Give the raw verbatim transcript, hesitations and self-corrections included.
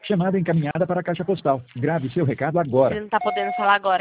Chamada encaminhada para a caixa postal. Grave seu recado agora. Ele não tá podendo falar agora.